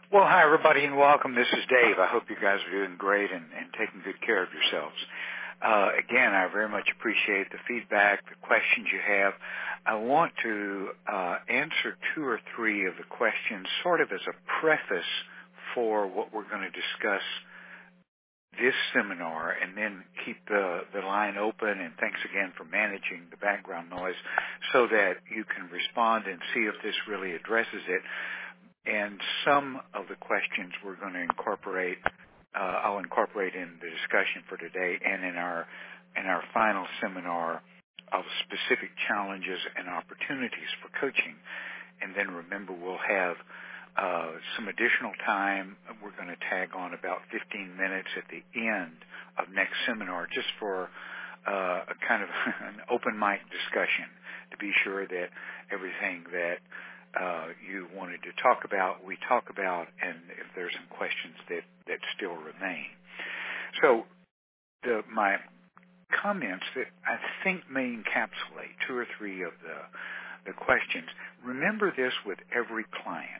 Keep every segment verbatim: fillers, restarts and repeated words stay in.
Well, hi, everybody, and welcome. This is Dave. I hope you guys are doing great and, and taking good care of yourselves. Uh, again, I very much appreciate the feedback, the questions you have. I want to uh, answer two or three of the questions sort of as a preface for what we're going to discuss this seminar, and then keep the, the line open. And thanks again for managing the background noise so that you can respond and see if this really addresses it. And some of the questions we're going to incorporate, uh, I'll incorporate in the discussion for today and in our in our final seminar of specific challenges and opportunities for coaching. And then remember, we'll have uh, some additional time. We're going to tag on about fifteen minutes at the end of next seminar just for uh, a kind of an open mic discussion to be sure that everything that Uh, you wanted to talk about, we talk about, and if there's some questions that, that still remain. So the, my comments that I think may encapsulate two or three of the, the questions. Remember this with every client.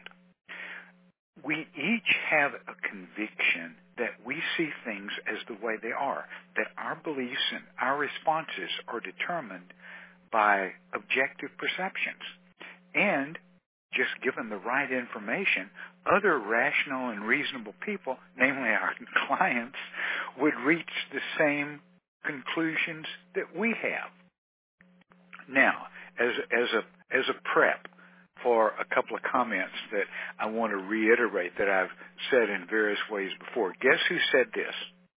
We each have a conviction that we see things as the way they are, that our beliefs and our responses are determined by objective perceptions. And just given the right information, other rational and reasonable people, namely our clients, would reach the same conclusions that we have. Now, as as a as a prep for a couple of comments that I want to reiterate that I've said in various ways before. Guess who said this?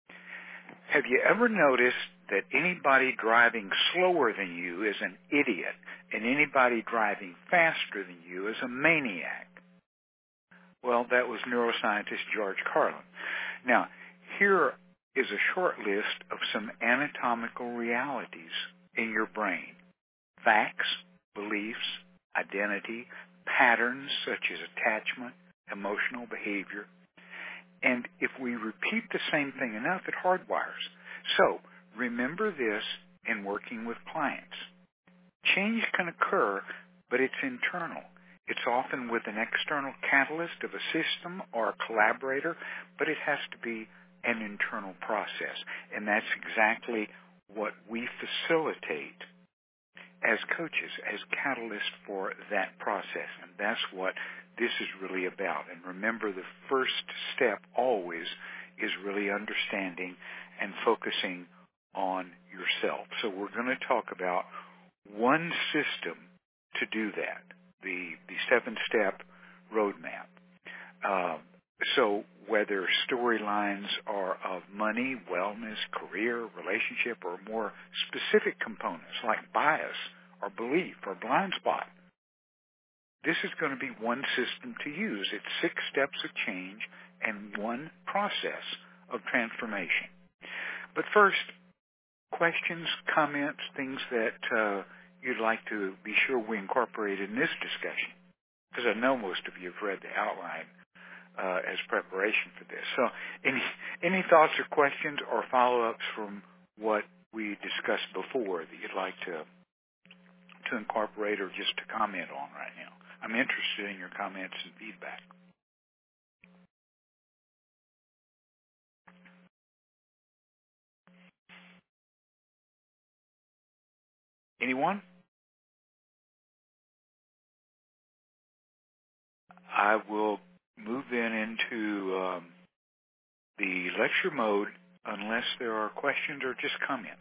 Have you ever noticed that anybody driving slower than you is an idiot, and anybody driving faster than you is a maniac? Well, that was neuroscientist George Carlin. Now, here is a short list of some anatomical realities in your brain. Facts, beliefs, identity, patterns such as attachment, emotional behavior. And if we repeat the same thing enough, it hardwires. So, remember this in working with clients. Change can occur, but it's internal. It's often with an external catalyst of a system or a collaborator, but it has to be an internal process. And that's exactly what we facilitate as coaches, as catalysts for that process. And that's what this is really about. And remember, the first step always is really understanding and focusing on yourself. So we're going to talk about one system to do that, the the seven-step roadmap. Uh, so whether storylines are of money, wellness, career, relationship, or more specific components like bias or belief or blind spot, this is going to be one system to use. It's six steps of change and one process of transformation. But first, questions, comments, things that uh, you'd like to be sure we incorporate in this discussion, because I know most of you have read the outline uh, as preparation for this. So any any thoughts or questions or follow-ups from what we discussed before that you'd like to to incorporate or just to comment on right now? I'm interested in your comments and feedback. Anyone? I will move then into um, the lecture mode unless there are questions or just comments.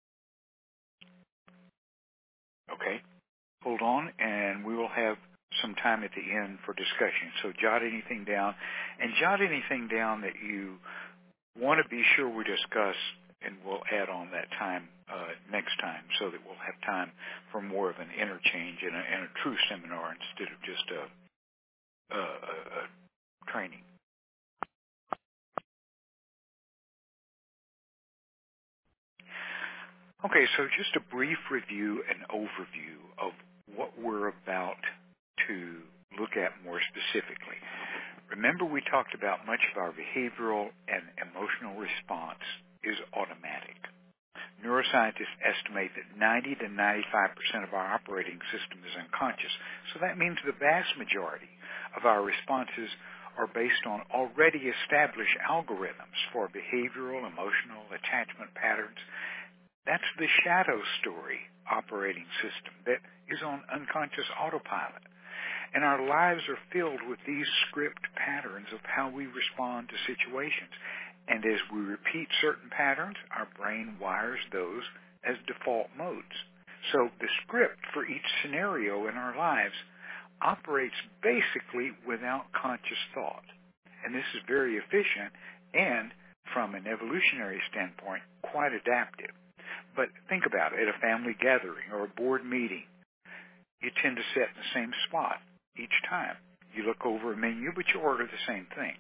Okay. Hold on, and we will have some time at the end for discussion. So jot anything down, and jot anything down that you want to be sure we discuss, and we'll add on that time uh, next time so that we'll have time for more of an interchange and a, and a true seminar instead of just a, a, a, a training. Okay, so just a brief review and overview of what we're about to look at more specifically. Remember, we talked about much of our behavioral and emotional response is automatic. Neuroscientists estimate that ninety to ninety-five percent of our operating system is unconscious. So that means the vast majority of our responses are based on already established algorithms for behavioral, emotional, attachment patterns. That's the shadow story operating system that is on unconscious autopilot. And our lives are filled with these script patterns of how we respond to situations. And as we repeat certain patterns, our brain wires those as default modes. So the script for each scenario in our lives operates basically without conscious thought. And this is very efficient and, from an evolutionary standpoint, quite adaptive. But think about it, at a family gathering or a board meeting, you tend to sit in the same spot each time. You look over a menu, but you order the same thing.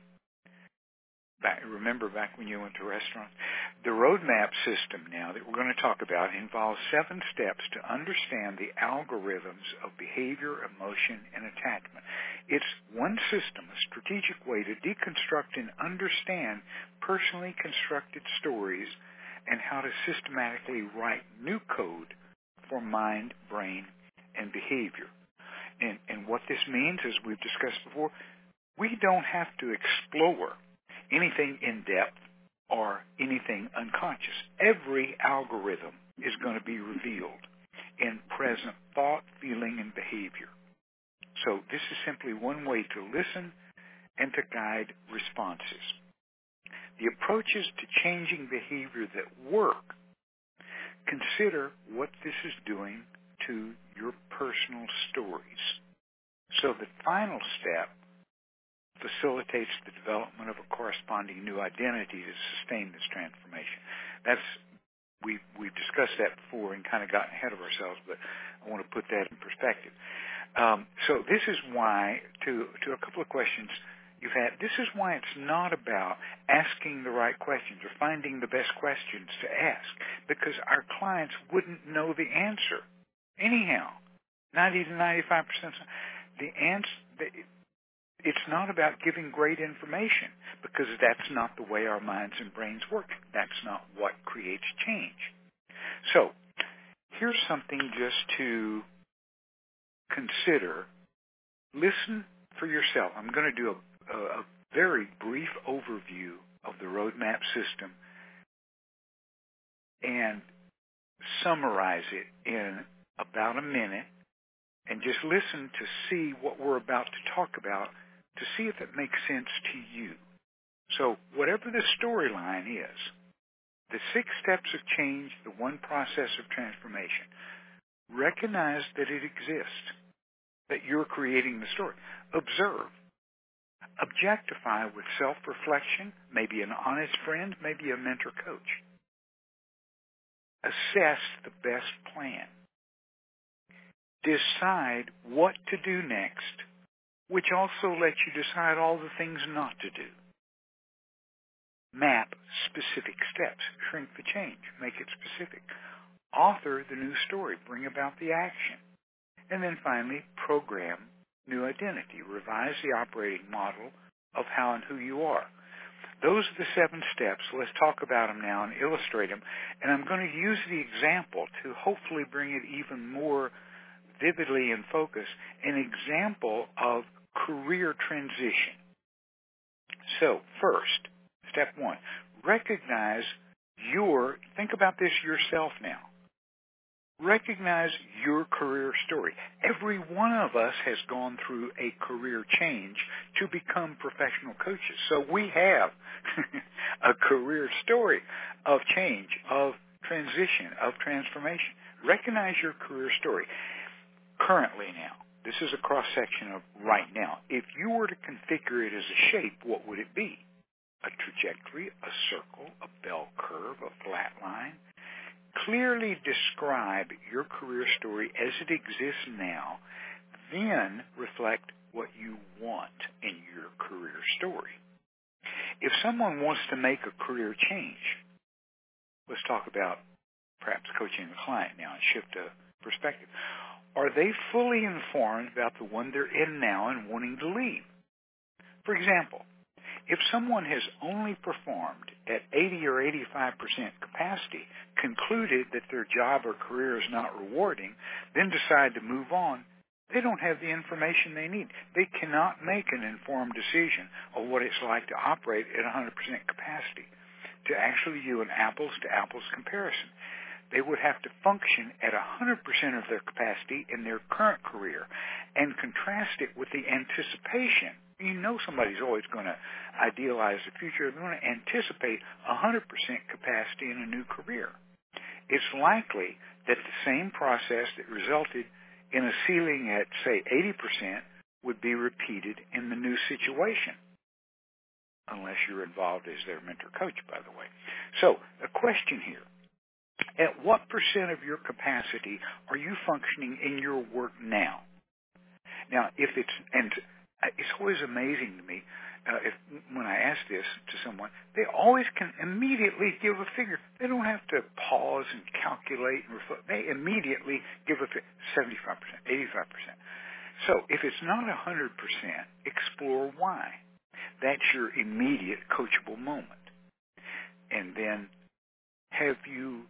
Back, remember back when you went to restaurants? The roadmap system now that we're going to talk about involves seven steps to understand the algorithms of behavior, emotion, and attachment. It's one system, a strategic way to deconstruct and understand personally constructed stories and how to systematically write new code for mind, brain, and behavior. And, and what this means, as we've discussed before, we don't have to explore anything in depth or anything unconscious. Every algorithm is going to be revealed in present thought, feeling, and behavior. So this is simply one way to listen and to guide responses. The approaches to changing behavior that work, consider what this is doing to your personal stories. So the final step facilitates the development of a corresponding new identity to sustain this transformation. That's we we've discussed that before and kind of gotten ahead of ourselves, but I want to put that in perspective. Um, so this is why, to to a couple of questions you've had, this is why it's not about asking the right questions or finding the best questions to ask, because our clients wouldn't know the answer anyhow. ninety to ninety-five percent. The answer. The, It's not about giving great information, because that's not the way our minds and brains work. That's not what creates change. So here's something just to consider. Listen for yourself. I'm going to do a, a, a very brief overview of the roadmap system and summarize it in about a minute, and just listen to see what we're about to talk about, to see if it makes sense to you. So whatever the storyline is, the six steps of change, the one process of transformation, recognize that it exists, that you're creating the story. Observe. Objectify with self-reflection, maybe an honest friend, maybe a mentor coach. Assess the best plan. Decide what to do next, which also lets you decide all the things not to do. Map specific steps. Shrink the change. Make it specific. Author the new story. Bring about the action. And then finally, program new identity. Revise the operating model of how and who you are. Those are the seven steps. Let's talk about them now and illustrate them. And I'm going to use the example to hopefully bring it even more vividly in focus, an example of career transition. So first, step one, recognize your, think about this yourself now. Recognize your career story. Every one of us has gone through a career change to become professional coaches. So we have a career story of change, of transition, of transformation. Recognize your career story. Currently now, this is a cross-section of right now. If you were to configure it as a shape, what would it be? A trajectory, a circle, a bell curve, a flat line? Clearly describe your career story as it exists now, then reflect what you want in your career story. If someone wants to make a career change, let's talk about perhaps coaching a client now and shift a perspective. Are they fully informed about the one they're in now and wanting to leave? For example, if someone has only performed at eighty or eighty-five percent capacity, concluded that their job or career is not rewarding, then decide to move on, They don't have the information they need. They cannot make an informed decision of what it's like to operate at one hundred percent capacity, to actually do an apples-to-apples comparison. They would have to function at one hundred percent of their capacity in their current career and contrast it with the anticipation. You know somebody's always going to idealize the future. They're going to anticipate one hundred percent capacity in a new career. It's likely that the same process that resulted in a ceiling at, say, eighty percent would be repeated in the new situation, unless you're involved as their mentor coach, by the way. So, a question here. At what percent of your capacity are you functioning in your work now? Now, if it's, and it's always amazing to me, uh, if when I ask this to someone, they always can immediately give a figure. They don't have to pause and calculate and reflect. They immediately give a figure, seventy-five percent, eighty-five percent. So if it's not one hundred percent, explore why. That's your immediate coachable moment. And then, have you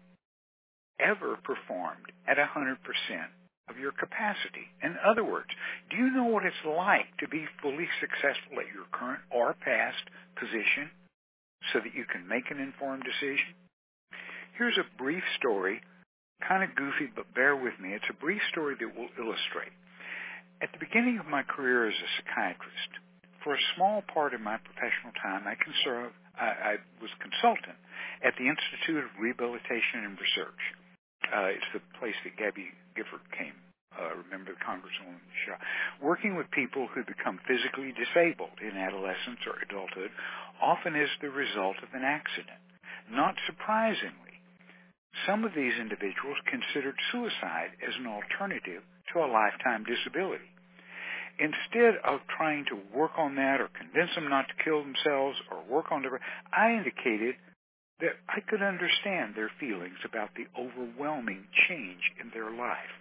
ever performed at one hundred percent of your capacity? In other words, do you know what it's like to be fully successful at your current or past position so that you can make an informed decision? Here's a brief story, kind of goofy, but bear with me. It's a brief story that will illustrate. At the beginning of my career as a psychiatrist, for a small part of my professional time, I, conserve, I, I was consultant at the Institute of Rehabilitation and Research. Uh, it's the place that Gabby Gifford came, uh, remember the Congresswoman Shaw, working with people who become physically disabled in adolescence or adulthood, often as the result of an accident. Not surprisingly, some of these individuals considered suicide as an alternative to a lifetime disability. Instead of trying to work on that or convince them not to kill themselves or work on their, I indicated that I could understand their feelings about the overwhelming change in their life.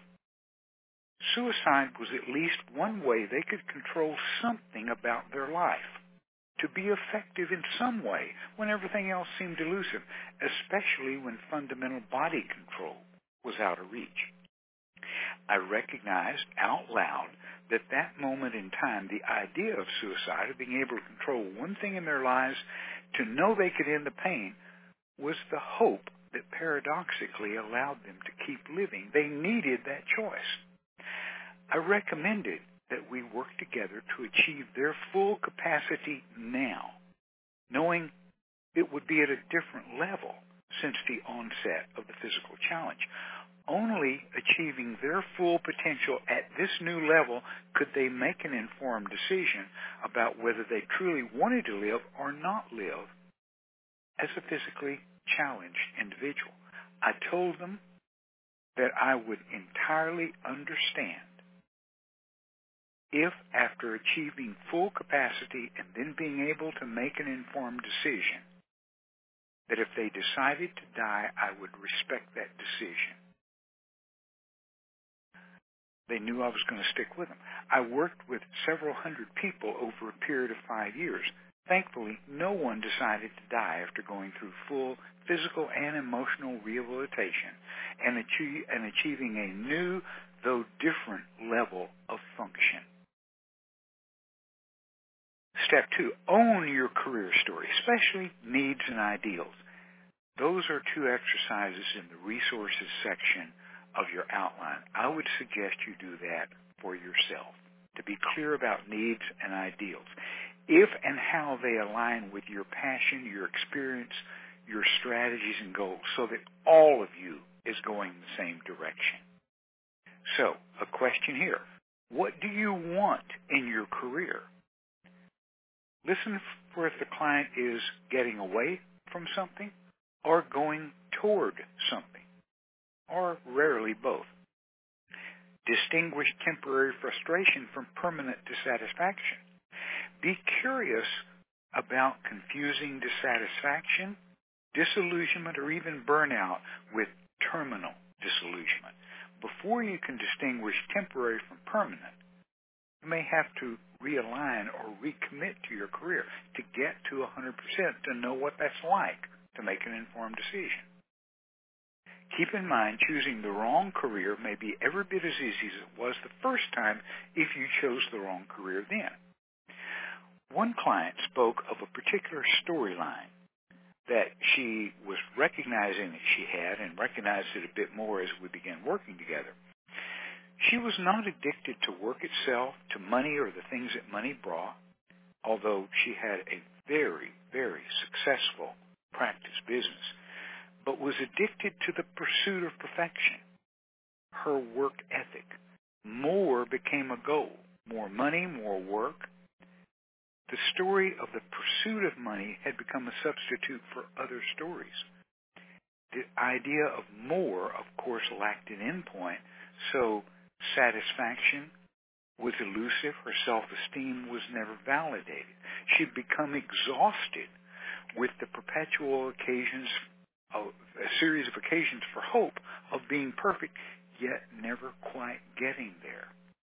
Suicide was at least one way they could control something about their life, to be effective in some way when everything else seemed elusive, especially when fundamental body control was out of reach. I recognized out loud that that moment in time, the idea of suicide, of being able to control one thing in their lives, to know they could end the pain, was the hope that paradoxically allowed them to keep living. They needed that choice. I recommended that we work together to achieve their full capacity now, knowing it would be at a different level since the onset of the physical challenge. Only achieving their full potential at this new level could they make an informed decision about whether they truly wanted to live or not live as a physically challenged individual. I told them that I would entirely understand if, after achieving full capacity and then being able to make an informed decision, that if they decided to die, I would respect that decision. They knew I was going to stick with them. I worked with several hundred people over a period of five years. Thankfully, no one decided to die after going through full physical and emotional rehabilitation and, achieve, and achieving a new, though different, level of function. Step two, own your career story, especially needs and ideals. Those are two exercises in the resources section of your outline. I would suggest you do that for yourself, to be clear about needs and ideals, if and how they align with your passion, your experience, your strategies and goals, so that all of you is going the same direction. So, a question here. What do you want in your career? Listen for if the client is getting away from something or going toward something, or rarely both. Distinguish temporary frustration from permanent dissatisfaction. Be curious about confusing dissatisfaction, disillusionment, or even burnout with terminal disillusionment. Before you can distinguish temporary from permanent, you may have to realign or recommit to your career to get to one hundred percent to know what that's like to make an informed decision. Keep in mind, choosing the wrong career may be every bit as easy as it was the first time if you chose the wrong career then. One client spoke of a particular storyline that she was recognizing that she had and recognized it a bit more as we began working together. She was not addicted to work itself, to money or the things that money brought, although she had a very, very successful practice business, but was addicted to the pursuit of perfection, her work ethic. More became a goal, more money, more work. The story of the pursuit of money had become a substitute for other stories. The idea of more, of course, lacked an endpoint, so satisfaction was elusive. Her self-esteem was never validated. She'd become exhausted with the perpetual occasions, of, a series of occasions for hope of being perfect, yet never quite getting there.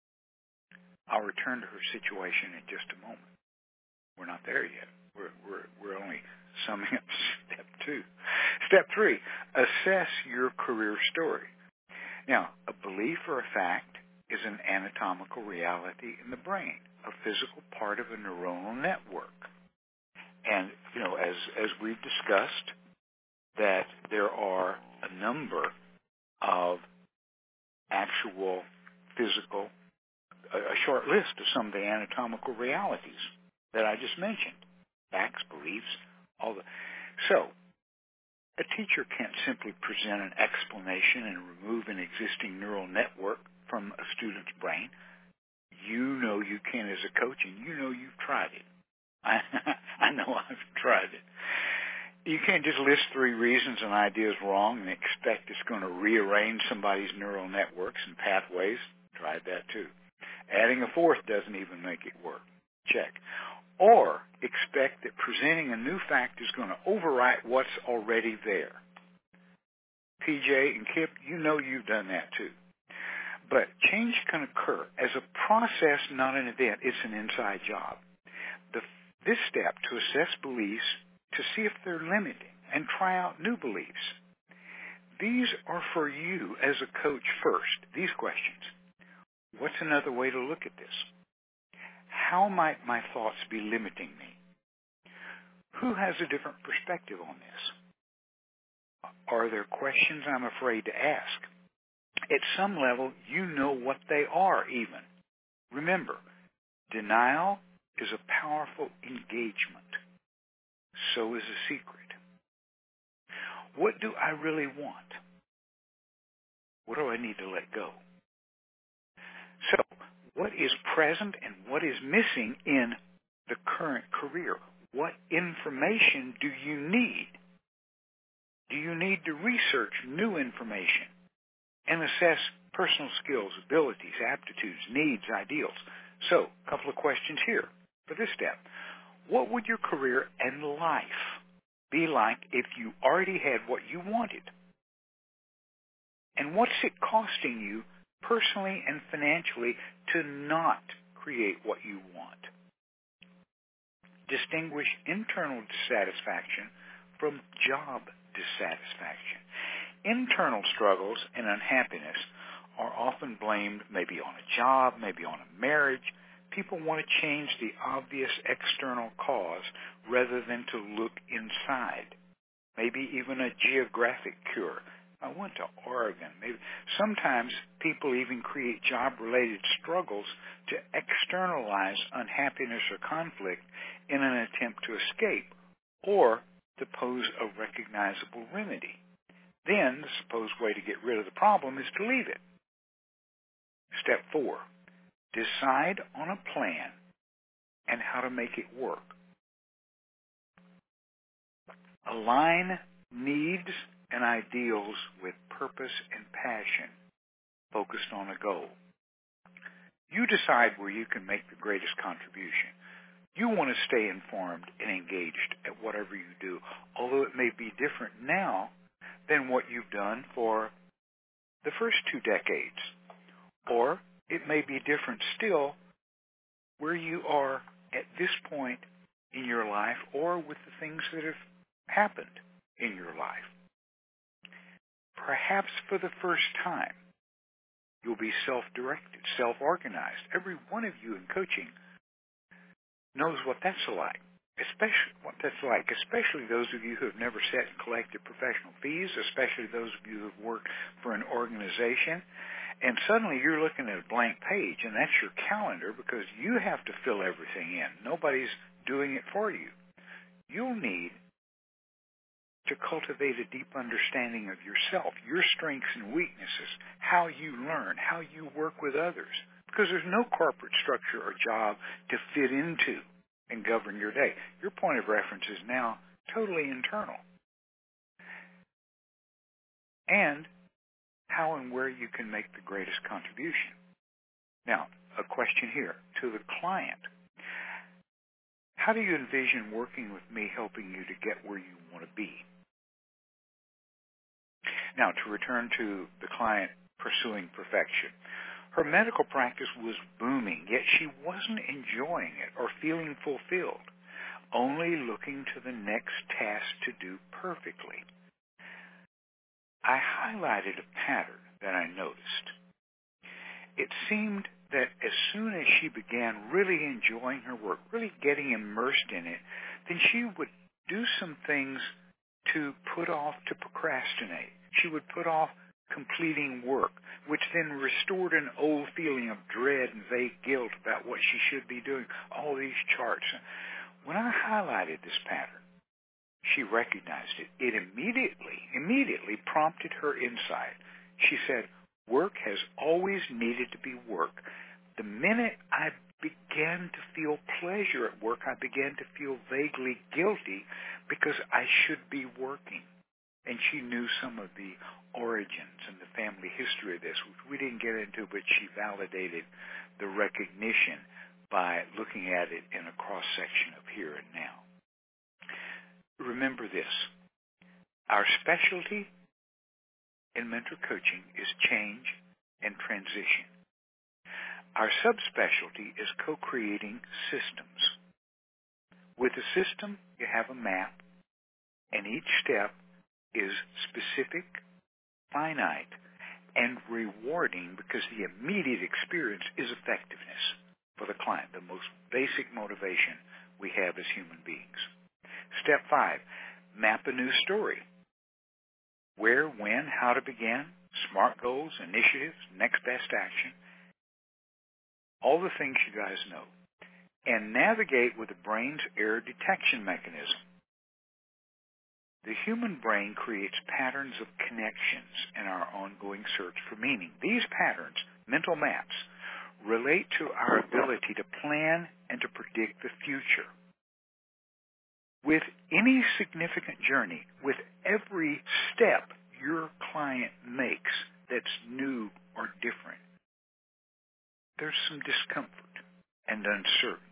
I'll return to her situation in just a moment. We're not there yet. We're, we're, we're only summing up step two. Step three, assess your career story. Now, a belief or a fact is an anatomical reality in the brain, a physical part of a neuronal network. And, you know, as, as we've discussed, that there are a number of actual physical, a, a short list of some of the anatomical realities that I just mentioned. Facts, beliefs, all the... So, a teacher can't simply present an explanation and remove an existing neural network from a student's brain. You know you can as a coach, and you know you've tried it. I, I know I've tried it. You can't just list three reasons an idea is wrong and expect it's going to rearrange somebody's neural networks and pathways. Tried that too. Adding a fourth doesn't even make it work. Check. Or expect that presenting a new fact is going to overwrite what's already there. P J and Kip, you know you've done that too. But change can occur as a process, not an event. It's an inside job. The, this step to assess beliefs to see if they're limiting and try out new beliefs. These are for you as a coach first, these questions. What's another way to look at this? How might my thoughts be limiting me? Who has a different perspective on this? Are there questions I'm afraid to ask? At some level, you know what they are even. Remember, denial is a powerful engagement. So is a secret. What do I really want? What do I need to let go? So, what is present and what is missing in the current career? What information do you need? Do you need to research new information and assess personal skills, abilities, aptitudes, needs, ideals? So, a couple of questions here for this step. What would your career and life be like if you already had what you wanted? And what's it costing you personally and financially to not create what you want? Distinguish internal dissatisfaction from job dissatisfaction. Internal struggles and unhappiness are often blamed maybe on a job, maybe on a marriage. People want to change the obvious external cause rather than to look inside. Maybe even a geographic cure. I went to Oregon. Maybe sometimes people even create job-related struggles to externalize unhappiness or conflict in an attempt to escape or to pose a recognizable remedy. Then the supposed way to get rid of the problem is to leave it. Step four, decide on a plan and how to make it work. Align needs and ideals with purpose and passion, focused on a goal. You decide where you can make the greatest contribution. You want to stay informed and engaged at whatever you do, although it may be different now than what you've done for the first two decades. Or it may be different still where you are at this point in your life or with the things that have happened in your life. perhaps for the first time, you'll be self-directed, self-organized. Every one of you in coaching knows what that's like, especially what that's like, especially those of you who have never sat and collected professional fees, especially those of you who have worked for an organization. And suddenly you're looking at a blank page, and that's your calendar because you have to fill everything in. Nobody's doing it for you. You'll need to cultivate a deep understanding of yourself, your strengths and weaknesses, how you learn, how you work with others, because there's no corporate structure or job to fit into and govern your day. Your point of reference is now totally internal. And how and where you can make the greatest contribution. Now, a question here to the client. How do you envision working with me helping you to get where you want to be? Now, to return to the client pursuing perfection. Her medical practice was booming, yet she wasn't enjoying it or feeling fulfilled, only looking to the next task to do perfectly. I highlighted a pattern that I noticed. It seemed that as soon as she began really enjoying her work, really getting immersed in it, then she would do some things to put off, to procrastinate. She would put off completing work, which then restored an old feeling of dread and vague guilt about what she should be doing, all these charts. When I highlighted this pattern, she recognized it. It immediately, immediately prompted her insight. She said, work has always needed to be work. The minute I began to feel pleasure at work, I began to feel vaguely guilty because I should be working. And she knew some of the origins and the family history of this, which we didn't get into, but she validated the recognition by looking at it in a cross-section of here and now. Remember this. Our specialty in mentor coaching is change and transition. Our subspecialty is co-creating systems. With a system, you have a map, and each step is specific, finite, and rewarding because the immediate experience is effectiveness for the client, the most basic motivation we have as human beings. Step five, map a new story. Where, when, how to begin, SMART goals, initiatives, next best action, all the things you guys know. And navigate with the brain's error detection mechanism. The human brain creates patterns of connections in our ongoing search for meaning. These patterns, mental maps, relate to our ability to plan and to predict the future. With any significant journey, with every step your client makes that's new or different, there's some discomfort and uncertainty.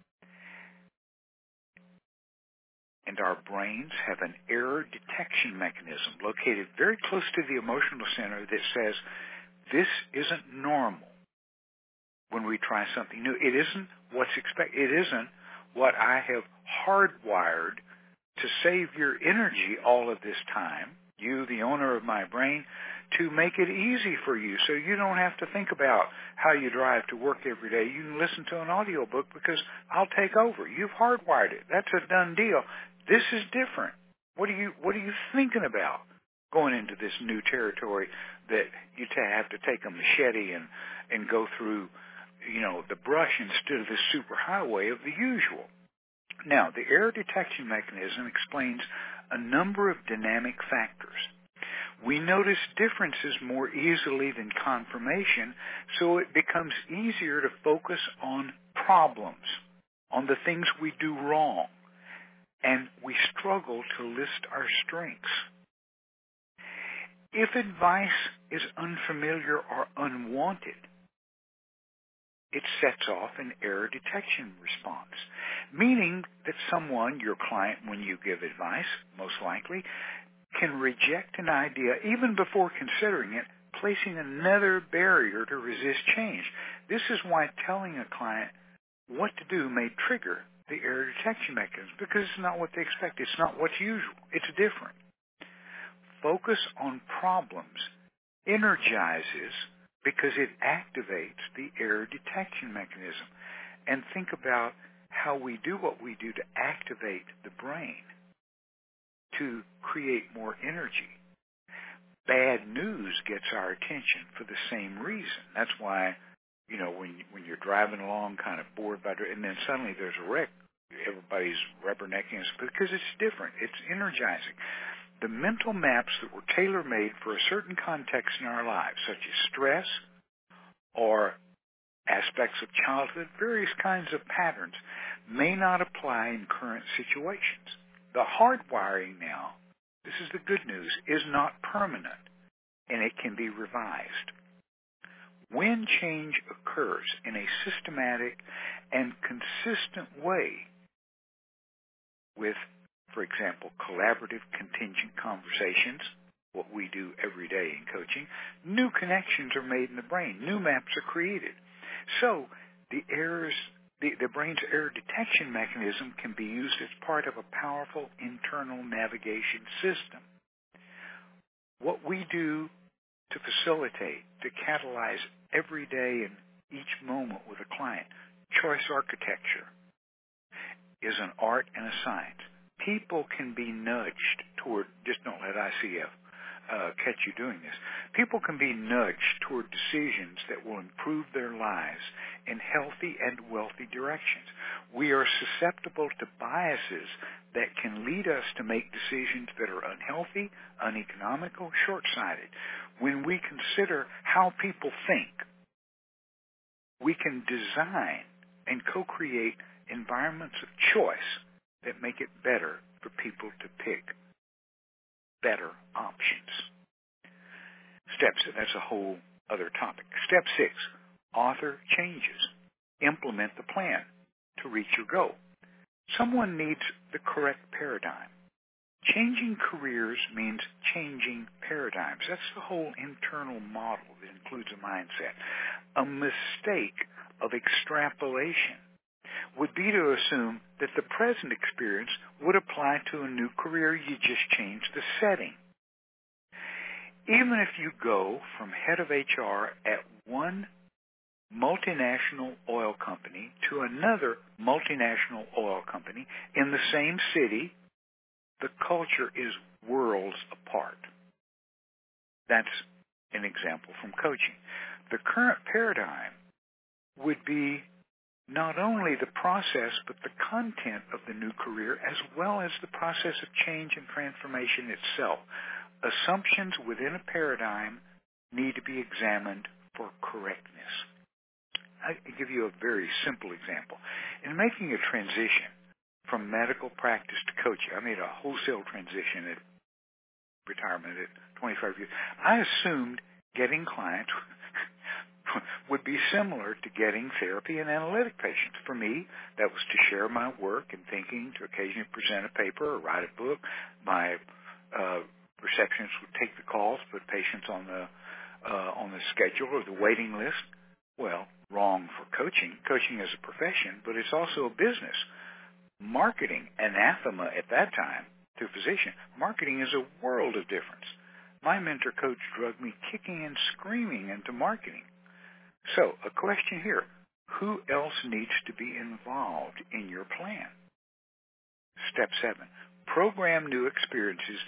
And our brains have an error detection mechanism located very close to the emotional center that says, this isn't normal when we try something new. It isn't what's expected. It isn't what I have hardwired to save your energy all of this time, you, the owner of my brain, to make it easy for you so you don't have to think about how you drive to work every day. You can listen to an audiobook because I'll take over. You've hardwired it. That's a done deal. This is different. What are you What are you thinking about going into this new territory that you t- have to take a machete and, and go through, you know, the brush instead of the superhighway of the usual? Now, the error detection mechanism explains a number of dynamic factors. We notice differences more easily than confirmation, so it becomes easier to focus on problems, on the things we do wrong, and we struggle to list our strengths. If advice is unfamiliar or unwanted, it sets off an error detection response, meaning that someone, your client, when you give advice, most likely, can reject an idea even before considering it, placing another barrier to resist change. This is why telling a client what to do may trigger the error detection mechanism, because it's not what they expect. It's not what's usual. It's different. focus on problems energizes because it activates the error detection mechanism. And think about how we do what we do to activate the brain to create more energy. Bad news gets our attention for the same reason. That's why, you know, when when you're driving along kind of bored by, and then suddenly there's a wreck, everybody's rubbernecking us because it's different. It's energizing. The mental maps that were tailor-made for a certain context in our lives, such as stress or aspects of childhood, various kinds of patterns, may not apply in current situations. The hardwiring now, this is the good news, is not permanent, and it can be revised. When change occurs in a systematic and consistent way with, for example, collaborative contingent conversations, what we do every day in coaching, new connections are made in the brain. New maps are created. So the errors, the, the brain's error detection mechanism can be used as part of a powerful internal navigation system. What we do to facilitate, to catalyze every day and each moment with a client, choice architecture, is an art and a science. People can be nudged toward, just don't let I C F uh, catch you doing this. People can be nudged toward decisions that will improve their lives in healthy and wealthy directions. We are susceptible to biases that can lead us to make decisions that are unhealthy, uneconomical, short-sighted. When we consider how people think, we can design and co-create environments of choice that make it better for people to pick better options. Steps, that's a whole other topic. Step six, author changes. Implement the plan to reach your goal. Someone needs the correct paradigm. Changing careers means changing paradigms. That's the whole internal model that includes a mindset. A mistake of extrapolation would be to assume that the present experience would apply to a new career. You just change the setting. Even if you go from head of H R at one multinational oil company to another multinational oil company in the same city, the culture is worlds apart. That's an example from coaching. The current paradigm would be not only the process, but the content of the new career, as well as the process of change and transformation itself. Assumptions within a paradigm need to be examined for correctness. I'll give you a very simple example. In making a transition from medical practice to coaching, I made a wholesale transition at retirement at twenty-five years. I assumed getting clients would be similar to getting therapy and analytic patients. For me, that was to share my work and thinking, to occasionally present a paper or write a book. My uh, receptionist would take the calls, put patients on the uh, on the schedule or the waiting list. Well, wrong for coaching. Coaching is a profession, but it's also a business. Marketing, anathema at that time to a physician, marketing is a world of difference. My mentor coach drug me kicking and screaming into marketing. So, a question here. Who else needs to be involved in your plan? Step seven. Program new experiences.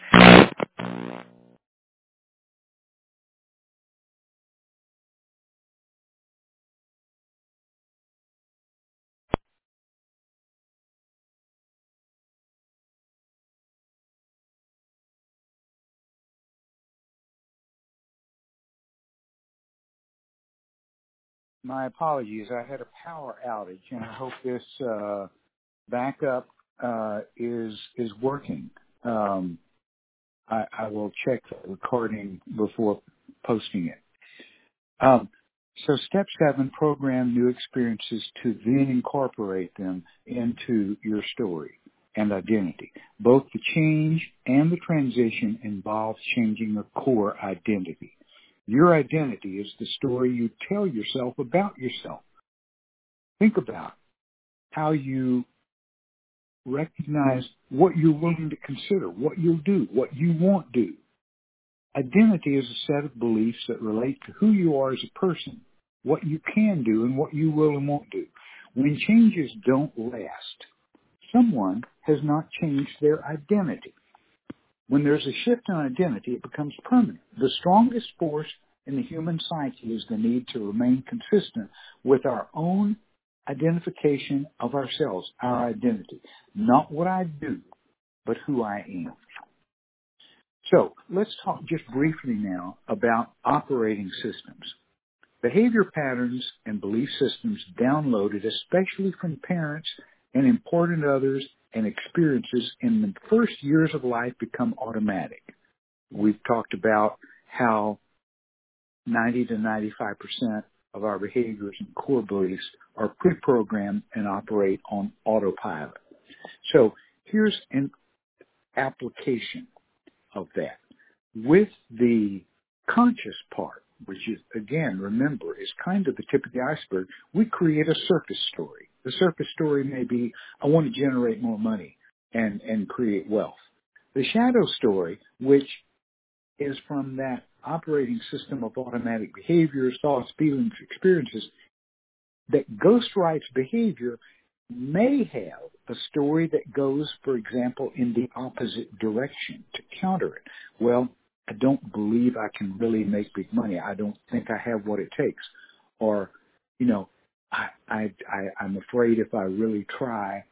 My apologies. I had a power outage, and I hope this uh, backup uh, is is working. Um, I, I will check the recording before posting it. Um, so step seven, program new experiences to then incorporate them into your story and identity. Both the change and the transition involves changing a core identity. Your identity is the story you tell yourself about yourself. Think about how you recognize what you're willing to consider, what you'll do, what you won't do. Identity is a set of beliefs that relate to who you are as a person, what you can do, and what you will and won't do. When changes don't last, someone has not changed their identity. When there's a shift in identity, it becomes permanent. The strongest force in the human psyche is the need to remain consistent with our own identification of ourselves, our identity. Not what I do, but who I am. So let's talk just briefly now about operating systems. Behavior patterns and belief systems downloaded, especially from parents and important others and experiences in the first years of life, become automatic. We've talked about how ninety to ninety-five percent of our behaviors and core beliefs are pre-programmed and operate on autopilot. So here's an application of that. With the conscious part, which is, again, remember, is kind of the tip of the iceberg, we create a surface story. The surface story may be, I want to generate more money and, and create wealth. The shadow story, which is from that operating system of automatic behaviors, thoughts, feelings, experiences, that ghostwrites behavior, may have a story that goes, for example, in the opposite direction to counter it. Well, I don't believe I can really make big money. I don't think I have what it takes. Or, you know, I, I, I, I'm afraid if I really try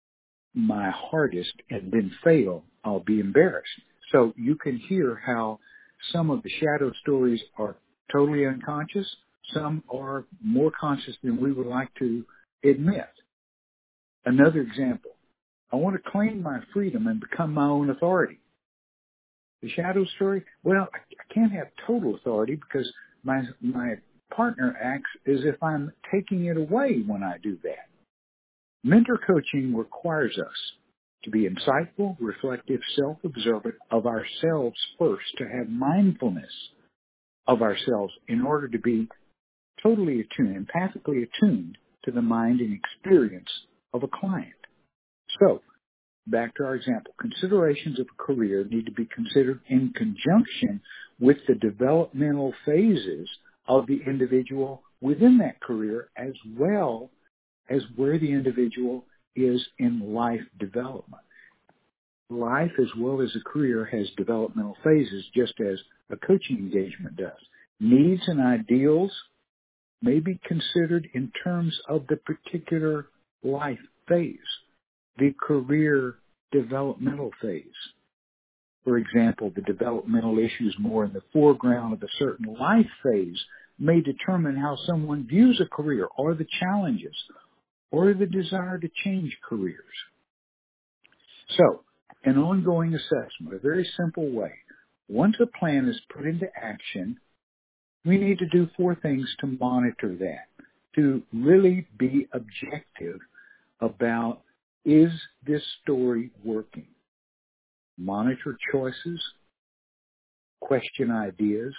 my hardest and then fail, I'll be embarrassed. So you can hear how some of the shadow stories are totally unconscious. Some are more conscious than we would like to admit. Another example, I want to claim my freedom and become my own authority. The shadow story, well, I can't have total authority because my my partner acts as if I'm taking it away when I do that. Mentor coaching requires us to be insightful, reflective, self-observant of ourselves first, to have mindfulness of ourselves in order to be totally attuned, empathically attuned to the mind and experience of a client. So, back to our example, considerations of a career need to be considered in conjunction with the developmental phases of the individual within that career, as well as where the individual is in life development. Life, as well as a career, has developmental phases, just as a coaching engagement does. Needs and ideals may be considered in terms of the particular life phase, the career developmental phase. For example, the developmental issues more in the foreground of a certain life phase may determine how someone views a career, or the challenges, or the desire to change careers. So, an ongoing assessment, a very simple way. Once a plan is put into action, we need to do four things to monitor that, to really be objective about, is this story working? Monitor choices, question ideas,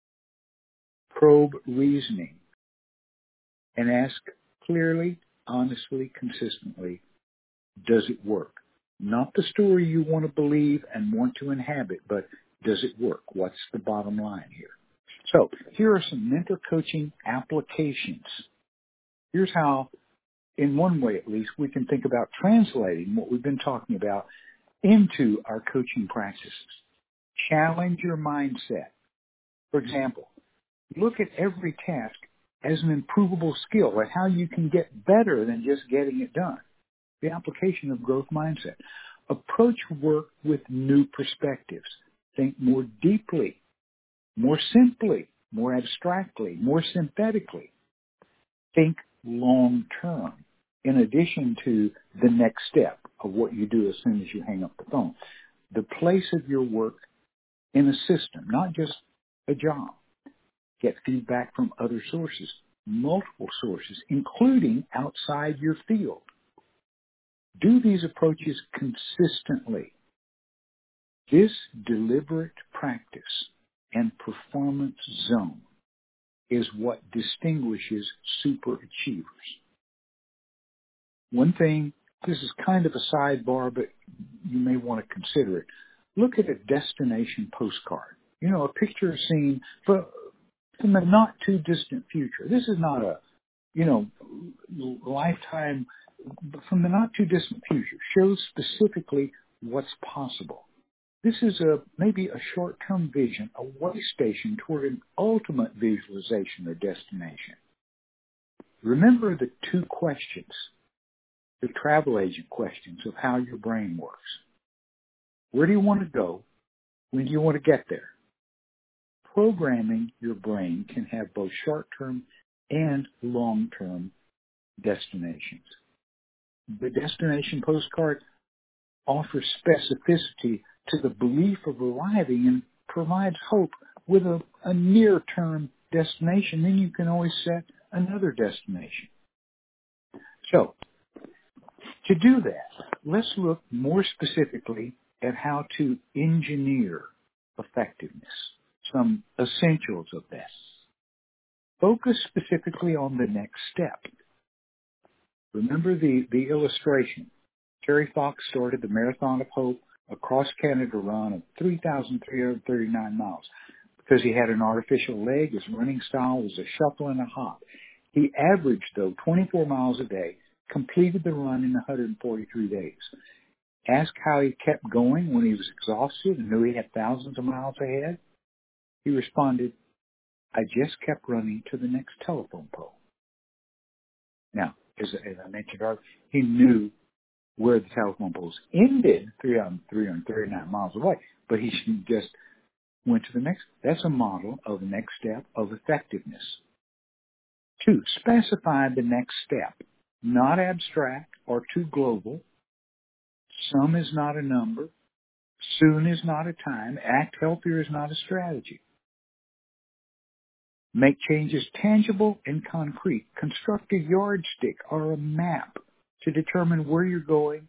probe reasoning, and ask clearly, honestly, consistently, does it work? Not the story you want to believe and want to inhabit, but does it work? What's the bottom line here? So here are some mentor coaching applications. Here's how, in one way at least, we can think about translating what we've been talking about into our coaching practices. Challenge your mindset. For example, look at every task as an improvable skill and how you can get better than just getting it done. The application of growth mindset. Approach work with new perspectives. Think more deeply, more simply, more abstractly, more synthetically. Think long term, in addition to the next step of what you do as soon as you hang up the phone. The place of your work in a system, not just a job. Get feedback from other sources, multiple sources, including outside your field. Do these approaches consistently. This deliberate practice and performance zone is what distinguishes super achievers. One thing, this is kind of a sidebar, but you may want to consider it. Look at a destination postcard. You know, a picture a scene for, from a not too distant future. This is not a, you know, lifetime, but from the not too distant future. Shows specifically what's possible. This is a maybe a short-term vision, a way station toward an ultimate visualization or destination. Remember the two questions, the travel agent questions of how your brain works. Where do you want to go? When do you want to get there? Programming your brain can have both short-term and long-term destinations. The destination postcard offers specificity to the belief of arriving and provides hope with a, a near-term destination. Then you can always set another destination. So, to do that, let's look more specifically at how to engineer effectiveness, some essentials of this. Focus specifically on the next step. Remember the, the illustration. Terry Fox started the Marathon of Hope, a cross-Canada run of three thousand three hundred thirty-nine miles. Because he had an artificial leg, his running style was a shuffle and a hop. He averaged, though, twenty-four miles a day, completed the run in one hundred forty-three days. Asked how he kept going when he was exhausted and knew he had thousands of miles ahead, he responded, I just kept running to the next telephone pole. Now, as, as I mentioned earlier, he knew where the telephone poles ended, three hundred thirty-nine miles away, but he just went to the next. That's a model of the next step of effectiveness. Two, specify the next step, not abstract or too global. Some is not a number. Soon is not a time. Act healthier is not a strategy. Make changes tangible and concrete. Construct a yardstick or a map to determine where you're going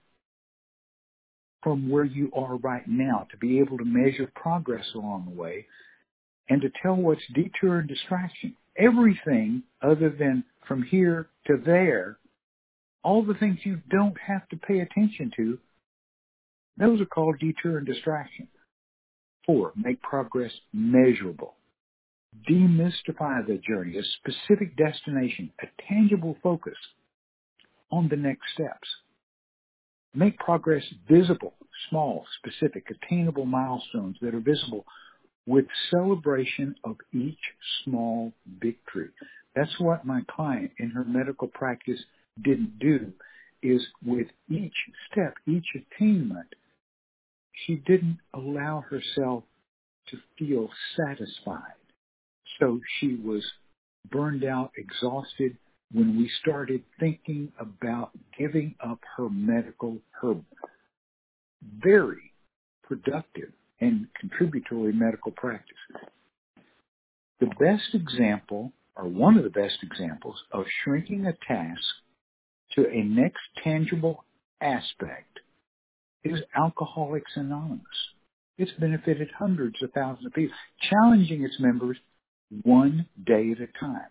from where you are right now, to be able to measure progress along the way and to tell what's detour and distraction. Everything other than from here to there, all the things you don't have to pay attention to, those are called detour and distraction. Four, make progress measurable. Demystify the journey, a specific destination, a tangible focus on the next steps. Make progress visible, small, specific, attainable milestones that are visible with celebration of each small victory. That's what my client in her medical practice didn't do, is with each step, each attainment, she didn't allow herself to feel satisfied. So she was burned out, exhausted, when we started thinking about giving up her medical, her very productive and contributory medical practice. The best example, or one of the best examples, of shrinking a task to a next tangible aspect is Alcoholics Anonymous. It's benefited hundreds of thousands of people, challenging its members one day at a time.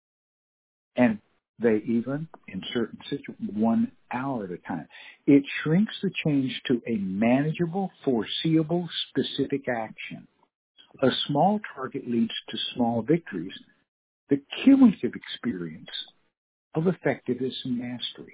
And they even, in certain situations, one hour at a time. It shrinks the change to a manageable, foreseeable, specific action. A small target leads to small victories, the cumulative experience of effectiveness and mastery.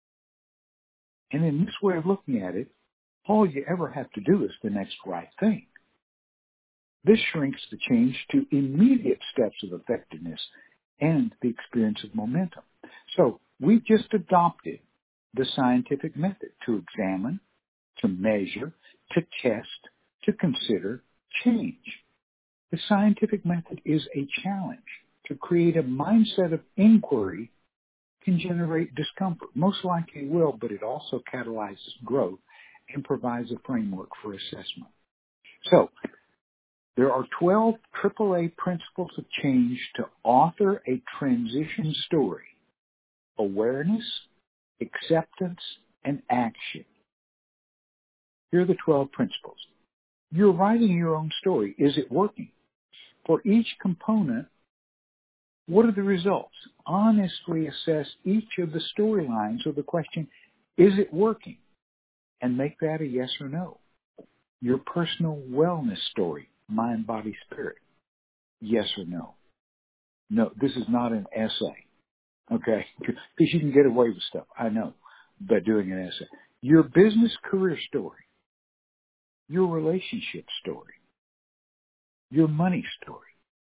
And in this way of looking at it, all you ever have to do is the next right thing. This shrinks the change to immediate steps of effectiveness and the experience of momentum. So we've just adopted the scientific method to examine, to measure, to test, to consider change. The scientific method is a challenge. To create a mindset of inquiry can generate discomfort. Most likely will, but it also catalyzes growth and provides a framework for assessment. So, there are twelve triple A principles of change to author a transition story. Awareness, acceptance, and action. Here are the twelve principles. You're writing your own story. Is it working? For each component, what are the results? Honestly assess each of the storylines of the question, is it working? And make that a yes or no. Your personal wellness story. mind, body, spirit? Yes or no? No, this is not an essay, okay? Because you can get away with stuff, I know, by doing an essay. Your business career story, your relationship story, your money story.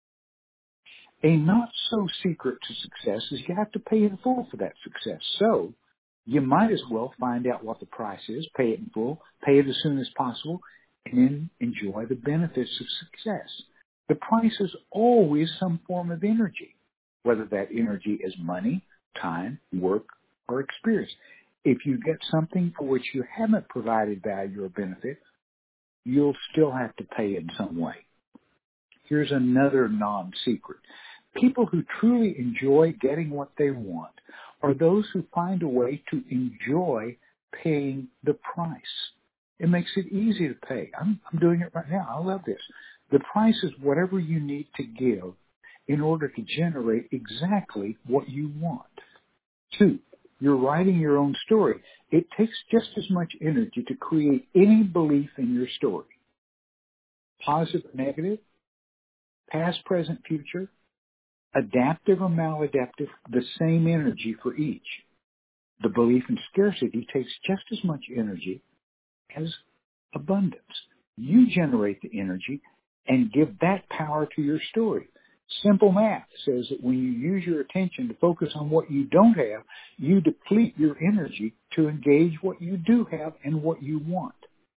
A not so secret to success is you have to pay in full for that success. So you might as well find out what the price is, pay it in full, pay it as soon as possible, and then enjoy the benefits of success. The price is always some form of energy, whether that energy is money, time, work, or experience. If you get something for which you haven't provided value or benefit, you'll still have to pay in some way. Here's another non-secret. People who truly enjoy getting what they want are those who find a way to enjoy paying the price. It makes it easy to pay. I'm, I'm doing it right now. I love this. The price is whatever you need to give in order to generate exactly what you want. Two, you're writing your own story. It takes just as much energy to create any belief in your story. Positive or negative, past, present, future, adaptive or maladaptive, the same energy for each. The belief in scarcity takes just as much energy as abundance. You generate the energy and give that power to your story. Simple math says that when you use your attention to focus on what you don't have, you deplete your energy to engage what you do have and what you want.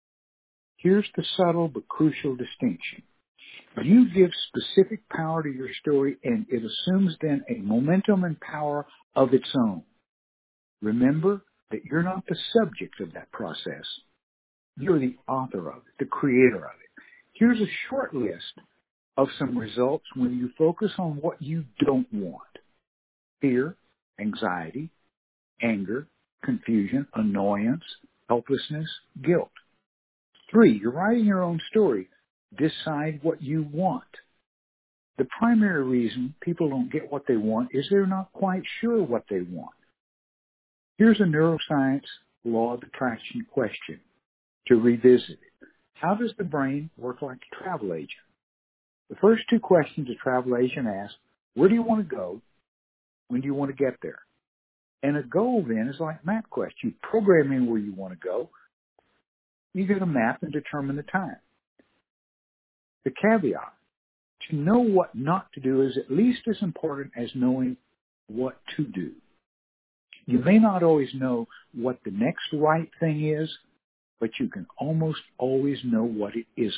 Here's the subtle but crucial distinction. You give specific power to your story, and it assumes then a momentum and power of its own. Remember that you're not the subject of that process. You're the author of it, the creator of it. Here's a short list of some results when you focus on what you don't want. Fear, anxiety, anger, confusion, annoyance, helplessness, guilt. Three, you're writing your own story. Decide what you want. The primary reason people don't get what they want is they're not quite sure what they want. Here's a neuroscience law of attraction question to revisit it. How does the brain work like a travel agent? The first two questions a travel agent asks, where do you want to go? When do you want to get there? And a goal then is like MapQuest. You program in where you want to go. You get a map and determine the time. The caveat, to know what not to do is at least as important as knowing what to do. You may not always know what the next right thing is, but you can almost always know what it isn't.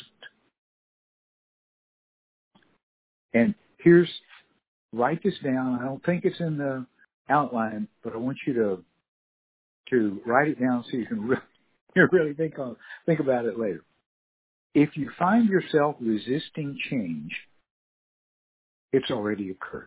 And here's, write this down. I don't think it's in the outline, but I want you to to write it down so you can really, you really think on think about it later. If you find yourself resisting change, it's already occurred.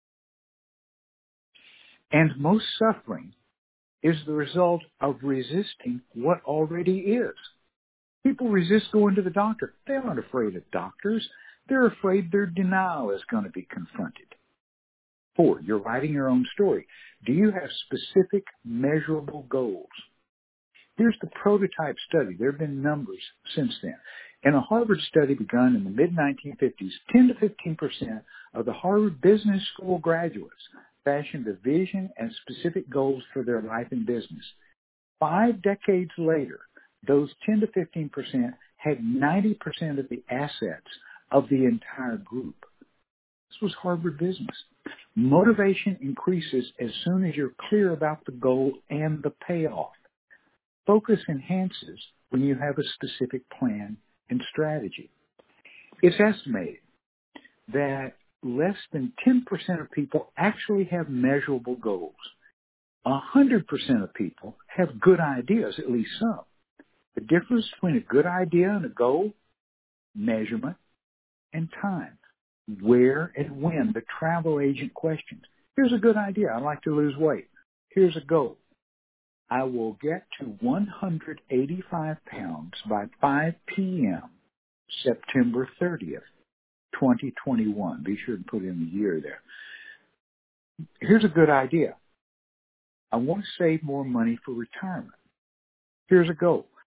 And most suffering is the result of resisting what already is. People resist going to the doctor. They aren't afraid of doctors. They're afraid their denial is going to be confronted. Four, you're writing your own story. Do you have specific, measurable goals? Here's the prototype study. There have been numbers since then. In a Harvard study begun in the mid nineteen fifties, ten to fifteen percent of the Harvard Business School graduates fashioned a vision and specific goals for their life and business. Five decades later, those ten to fifteen percent had ninety percent of the assets of the entire group. This was Harvard Business. Motivation increases as soon as you're clear about the goal and the payoff. Focus enhances when you have a specific plan and strategy. It's estimated that less than ten percent of people actually have measurable goals. one hundred percent of people have good ideas, at least some. The difference between a good idea and a goal, measurement and time. Where and when the travel agent questions. Here's a good idea. I'd like to lose weight. Here's a goal. I will get to one hundred eighty-five pounds by five p.m. September thirtieth, twenty twenty-one. Be sure to put in the year there. Here's a good idea. I want to save more money for retirement. Here's a goal.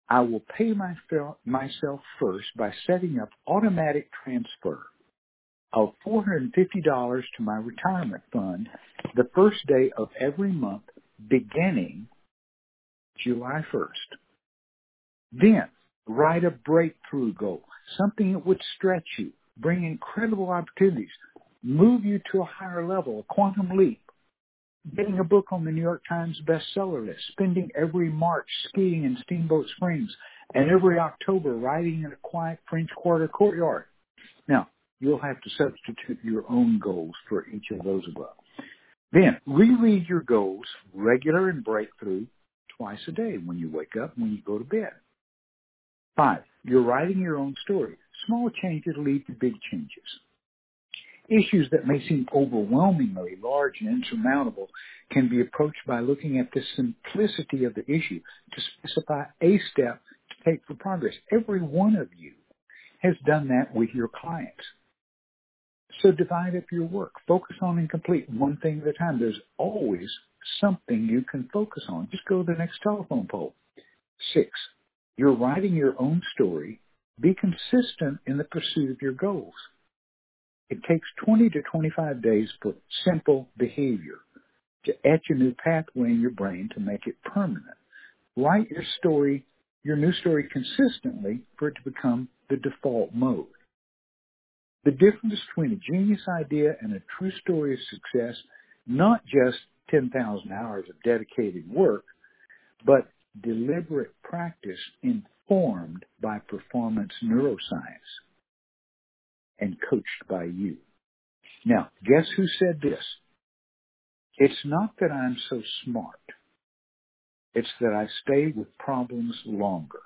I will pay my, myself first by setting up automatic transfer of four hundred fifty dollars to my retirement fund the first day of every month beginning July first. Then write a breakthrough goal, something that would stretch you, bring incredible opportunities, move you to a higher level, a quantum leap. Getting a book on the New York Times bestseller list, spending every March skiing in Steamboat Springs, and every October riding in a quiet French Quarter courtyard. Now, you'll have to substitute your own goals for each of those above. Then, reread your goals, regular and breakthrough, twice a day, when you wake up and when you go to bed. Five, you're writing your own story. Small changes lead to big changes. Issues that may seem overwhelmingly large and insurmountable can be approached by looking at the simplicity of the issue to specify a step to take for progress. Every one of you has done that with your clients. So divide up your work. Focus on and complete one thing at a time. There's always something you can focus on. Just go to the next telephone pole. Six, you're writing your own story. Be consistent in the pursuit of your goals. It takes twenty to twenty-five days for simple behavior to etch a new pathway in your brain to make it permanent. Write your story, your new story consistently for it to become the default mode. The difference between a genius idea and a true story of success, not just ten thousand hours of dedicated work, but deliberate practice informed by performance neuroscience and coached by you. Now, guess who said this? It's not that I'm so smart. It's that I stay with problems longer.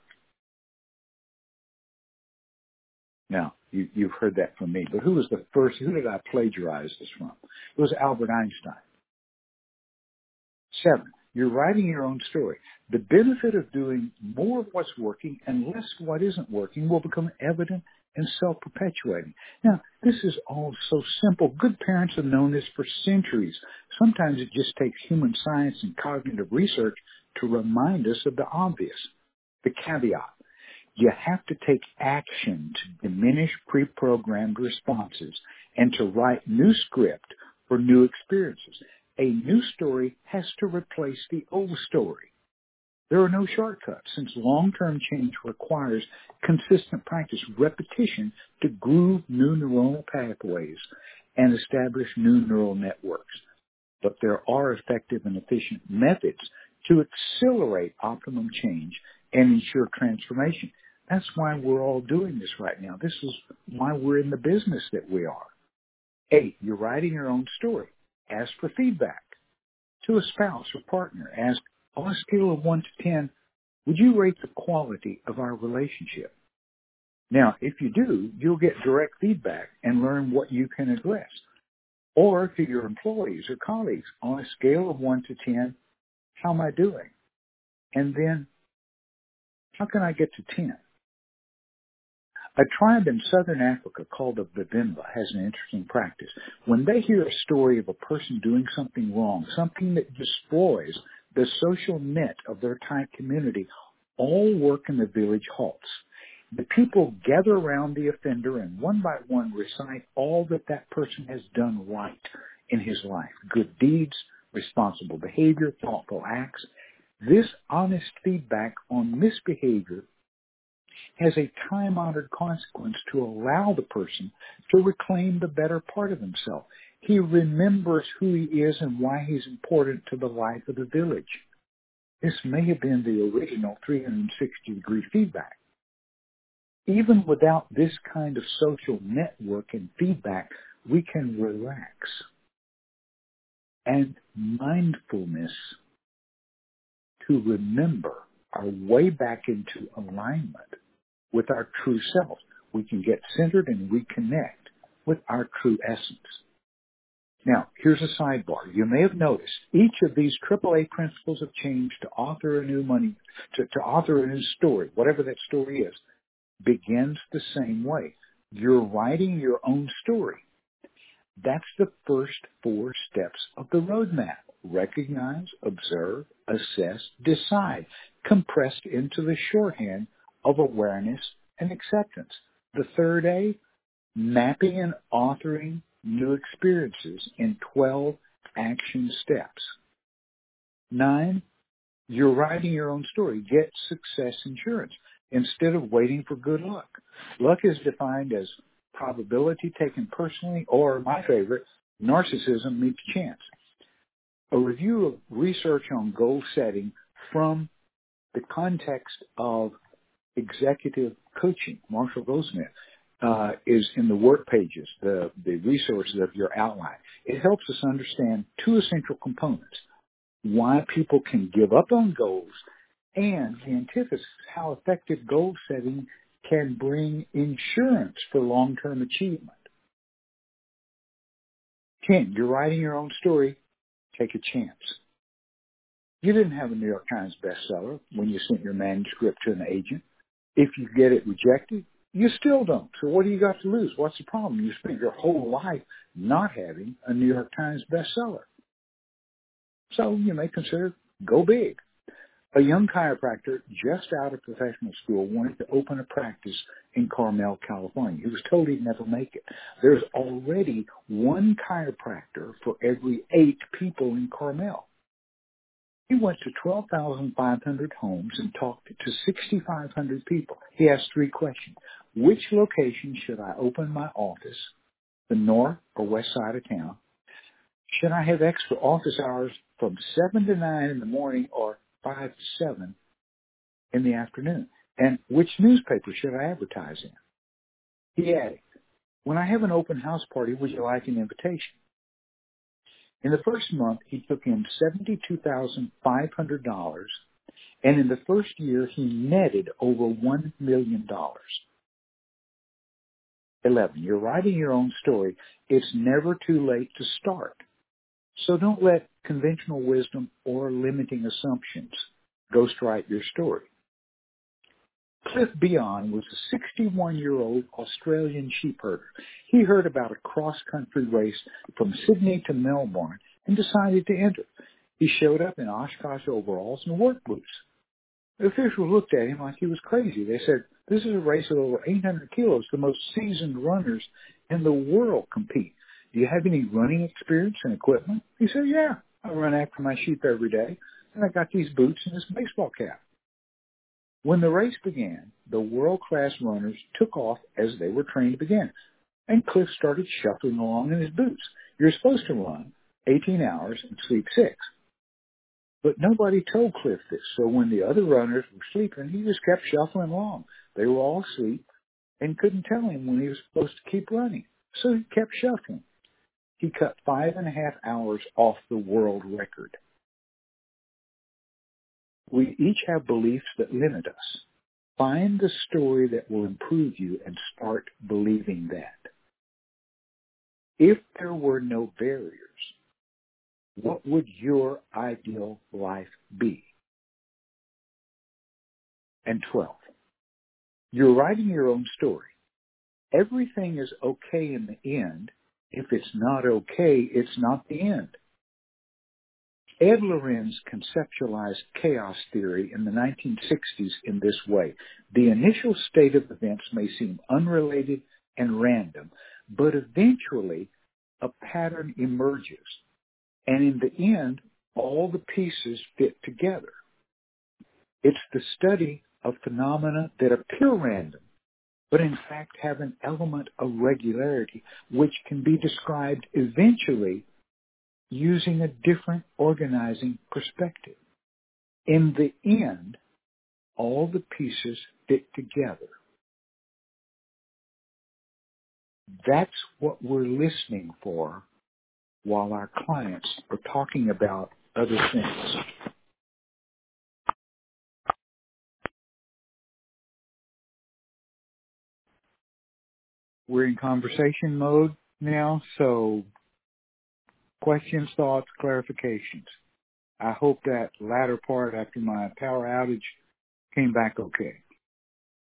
Now, you, you've heard that from me, but who was the first, who did I plagiarize this from? It was Albert Einstein. Seven, you're writing your own story. The benefit of doing more of what's working and less of what isn't working will become evident and self-perpetuating. Now, this is all so simple. Good parents have known this for centuries. Sometimes it just takes human science and cognitive research to remind us of the obvious. The caveat, you have to take action to diminish pre-programmed responses and to write new script for new experiences. A new story has to replace the old story. There are no shortcuts, since long-term change requires consistent practice, repetition to groove new neuronal pathways and establish new neural networks. But there are effective and efficient methods to accelerate optimum change and ensure transformation. That's why we're all doing this right now. This is why we're in the business that we are. Eight, you're writing your own story. Ask for feedback. To a spouse or partner, ask, on a scale of one to ten, would you rate the quality of our relationship? Now, if you do, you'll get direct feedback and learn what you can address. Or to your employees or colleagues, on a scale of one to ten, how am I doing? And then, how can I get to ten? A tribe in southern Africa called the Bavimba has an interesting practice. When they hear a story of a person doing something wrong, something that destroys the social net of their tight community, all work in the village halts. The people gather around the offender and one by one recite all that that person has done right in his life. Good deeds, responsible behavior, thoughtful acts. This honest feedback on misbehavior has a time-honored consequence to allow the person to reclaim the better part of himself. He remembers who he is and why he's important to the life of the village. This may have been the original three hundred sixty degree feedback. Even without this kind of social network and feedback, we can relax. And mindfulness to remember our way back into alignment with our true self. We can get centered and reconnect with our true essence. Now, here's a sidebar. You may have noticed each of these triple A principles of change to author a new money, to, to author a new story, whatever that story is, begins the same way. You're writing your own story. That's the first four steps of the roadmap. Recognize, observe, assess, decide, compressed into the shorthand of awareness and acceptance. The third A, mapping and authoring new experiences in twelve action steps. Nine, you're writing your own story. Get success insurance instead of waiting for good luck. Luck is defined as probability taken personally, or my favorite, narcissism meets chance. A review of research on goal setting from the context of executive coaching, Marshall Goldsmith, uh, is in the work pages, the, the resources of your outline. It helps us understand two essential components: why people can give up on goals, and the antithesis, how effective goal setting can bring insurance for long-term achievement. ten, you're writing your own story. Take a chance. You didn't have a New York Times bestseller when you sent your manuscript to an agent. If you get it rejected, you still don't. So what do you got to lose? What's the problem? You spent your whole life not having a New York Times bestseller. So you may consider go big. A young chiropractor just out of professional school wanted to open a practice in Carmel, California. He was told he'd never make it. There's already one chiropractor for every eight people in Carmel. He went to twelve thousand five hundred homes and talked to six thousand five hundred people. He asked three questions. Which location should I open my office, the north or west side of town? Should I have extra office hours from seven to nine in the morning or five to seven in the afternoon? And which newspaper should I advertise in? He added, when I have an open house party, would you like an invitation? In the first month, he took in seventy-two thousand five hundred dollars, and in the first year, he netted over one million dollars. eleven, you're writing your own story. It's never too late to start. So don't let conventional wisdom or limiting assumptions ghostwrite your story. Cliff Beyond was a sixty-one-year-old Australian sheep herder. He heard about a cross-country race from Sydney to Melbourne and decided to enter. He showed up in Oshkosh overalls and work boots. The officials looked at him like he was crazy. They said, this is a race of over eight hundred kilos. The most seasoned runners in the world compete. Do you have any running experience and equipment? He said, yeah, I run after my sheep every day, and I got these boots and this baseball cap. When the race began, the world-class runners took off as they were trained to begin, and Cliff started shuffling along in his boots. You're supposed to run eighteen hours and sleep six. But nobody told Cliff this, so when the other runners were sleeping, he just kept shuffling along. They were all asleep and couldn't tell him when he was supposed to keep running, so he kept shuffling. He cut five and a half hours off the world record. We each have beliefs that limit us. Find the story that will improve you and start believing that. If there were no barriers, what would your ideal life be? And twelve, you're writing your own story. Everything is okay in the end. If it's not okay, it's not the end. Ed Lorenz conceptualized chaos theory in the nineteen sixties in this way. The initial state of events may seem unrelated and random, but eventually a pattern emerges. And in the end, all the pieces fit together. It's the study of phenomena that appear random, but in fact have an element of regularity, which can be described eventually using a different organizing perspective. In the end, all the pieces fit together. That's what we're listening for while our clients are talking about other things. We're in conversation mode now, so questions, thoughts, clarifications. I hope that latter part after my power outage came back okay.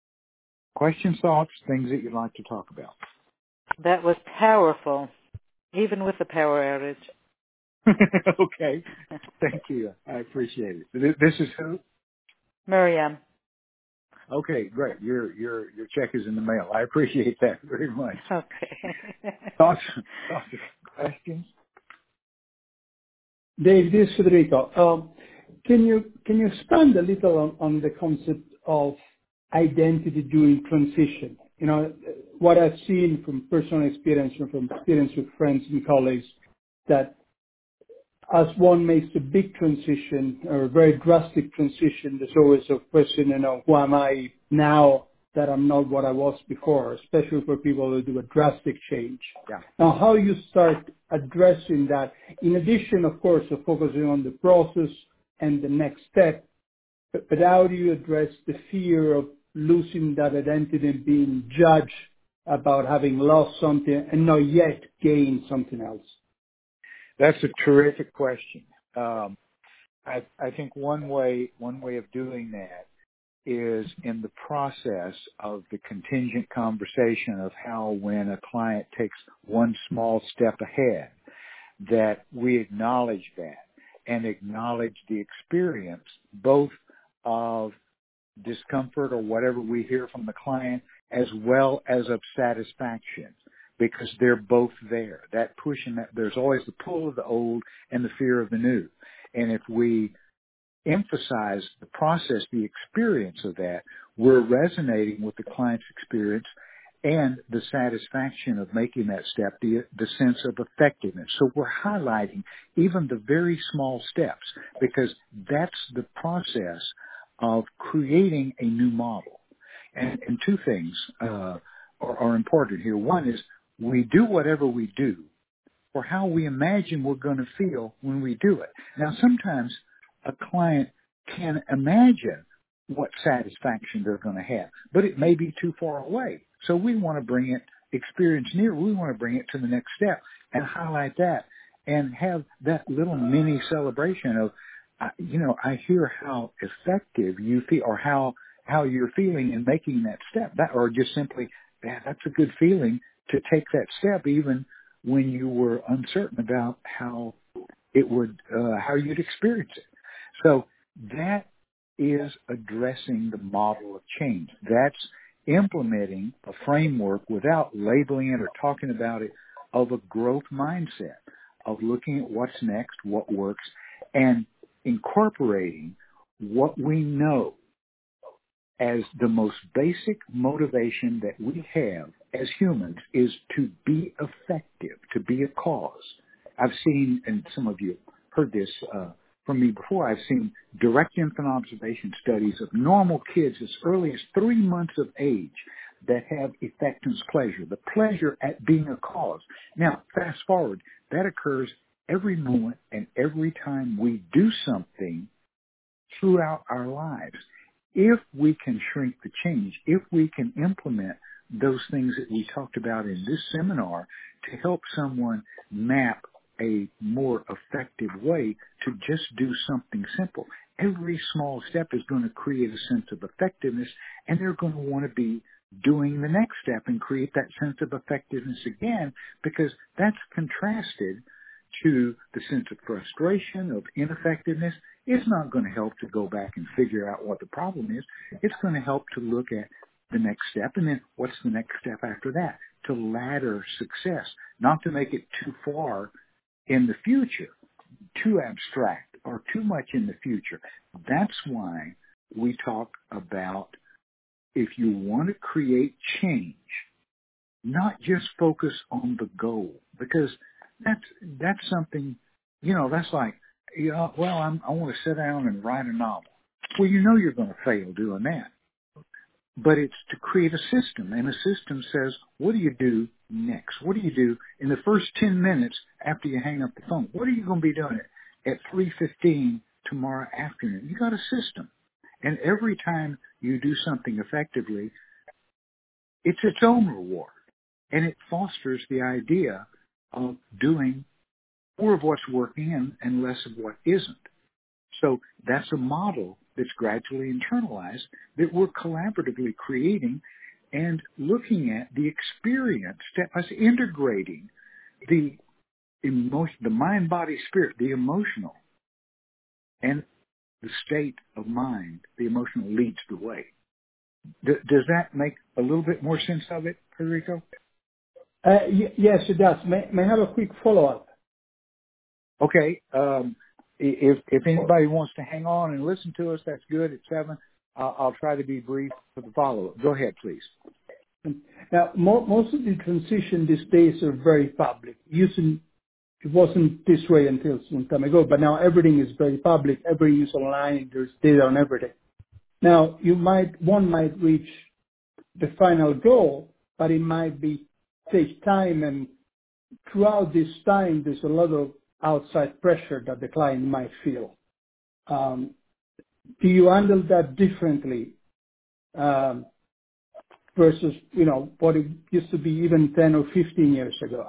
Questions, thoughts, things that you'd like to talk about. That was powerful. even with the power outage. Okay. Thank you. I appreciate it. This is who? Miriam. Okay, great. Your your your check is in the mail. I appreciate that very much. Okay. Thoughts, thoughts, questions? Dave, this is Federico. Um, can you can you expand a little on, on the concept of identity during transition? You know, what I've seen from personal experience and from experience with friends and colleagues, that as one makes a big transition or a very drastic transition, there's always a question, you know, who am I now that I'm not what I was before, especially for people who do a drastic change. Yeah. Now, how you start addressing that, in addition, of course, of focusing on the process and the next step, but, but how do you address the fear of losing that identity and being judged about having lost something and not yet gained something else? That's a terrific question. Um, I, I think one way one way of doing that is in the process of the contingent conversation of how, when a client takes one small step ahead, that we acknowledge that and acknowledge the experience both of discomfort or whatever we hear from the client, as well as of satisfaction, because they're both there. That push and that, there's always the pull of the old and the fear of the new. And if we emphasize the process, the experience of that, we're resonating with the client's experience and the satisfaction of making that step, the, the sense of effectiveness. So we're highlighting even the very small steps, because that's the process of creating a new model. And, and two things uh, are, are important here. One is we do whatever we do for how we imagine we're going to feel when we do it. Now, sometimes a client can imagine what satisfaction they're going to have, but it may be too far away. So we want to bring it, experience near, we want to bring it to the next step and highlight that and have that little mini celebration of, uh, you know, I hear how effective you feel, or how, how you're feeling in making that step, that, or just simply, man, that's a good feeling to take that step even when you were uncertain about how it would, uh, how you'd experience it. So that is addressing the model of change. That's implementing a framework without labeling it or talking about it, of a growth mindset, of looking at what's next, what works, and incorporating what we know as the most basic motivation that we have as humans is to be effective, to be a cause. I've seen, and some of you heard this uh, from me before, I've seen direct infant observation studies of normal kids as early as three months of age that have effectiveness pleasure, the pleasure at being a cause. Now, fast forward, that occurs every moment and every time we do something throughout our lives. If we can shrink the change, if we can implement those things that we talked about in this seminar to help someone map a more effective way to just do something simple, every small step is going to create a sense of effectiveness, and they're going to want to be doing the next step and create that sense of effectiveness again, because that's contrasted to the sense of frustration, of ineffectiveness. It's not going to help to go back and figure out what the problem is. It's going to help to look at the next step, and then what's the next step after that, to ladder success, not to make it too far in the future, too abstract or too much in the future. That's why we talk about, if you want to create change, not just focus on the goal, because that's that's something, you know, that's like, you know, well, I'm, I want to sit down and write a novel. Well, you know you're going to fail doing that. But it's to create a system, and a system says, what do you do next? What do you do in the first ten minutes after you hang up the phone? What are you going to be doing at three fifteen tomorrow afternoon? You got a system. And every time you do something effectively, it's its own reward. And it fosters the idea of doing more of what's working and, and less of what isn't. So that's a model that's gradually internalized that we're collaboratively creating and looking at the experience, step by step, integrating the emotion, the mind, body, spirit, the emotional, and the state of mind, the emotional leads the way. D- does that make a little bit more sense of it, Federico? Uh, y- yes, it does. May, may I have a quick follow-up? Okay. Um, if if anybody wants to hang on and listen to us, that's good. At seven, uh, I'll try to be brief for the follow-up. Go ahead, please. Now, mo- most of the transition these days are very public. Using it wasn't this way until some time ago, but now everything is very public. Everything is online. There's data on everything. Now, you might one might reach the final goal, but it might be take time, and throughout this time, there's a lot of outside pressure that the client might feel. Um, do you handle that differently um, versus, you know, what it used to be even ten or fifteen years ago?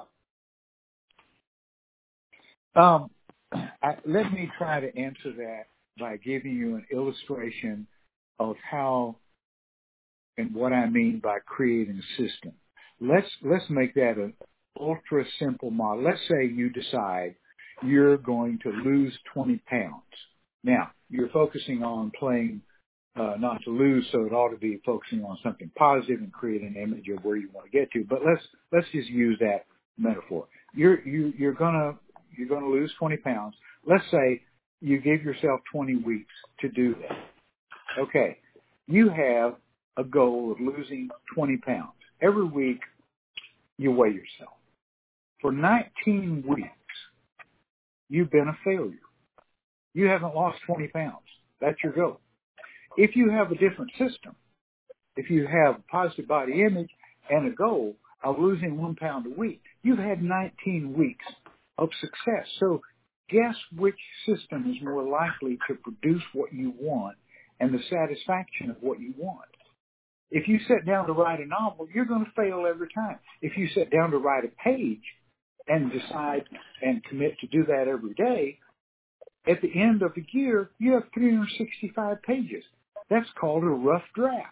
Um, I, let me try to answer that by giving you an illustration of how and what I mean by creating a system. Let's let's make that an ultra simple model. Let's say you decide you're going to lose twenty pounds. Now, you're focusing on playing uh, not to lose, so it ought to be focusing on something positive and create an image of where you want to get to. But let's let's just use that metaphor. You're you, you're gonna you're gonna lose twenty pounds. Let's say you give yourself twenty weeks to do that. Okay, you have a goal of losing twenty pounds. Every week, you weigh yourself. For nineteen weeks, you've been a failure. You haven't lost twenty pounds. That's your goal. If you have a different system, if you have a positive body image and a goal of losing one pound a week, you've had nineteen weeks of success. So guess which system is more likely to produce what you want and the satisfaction of what you want. If you sit down to write a novel, you're going to fail every time. If you sit down to write a page and decide and commit to do that every day, at the end of the year, you have three hundred sixty-five pages. That's called a rough draft.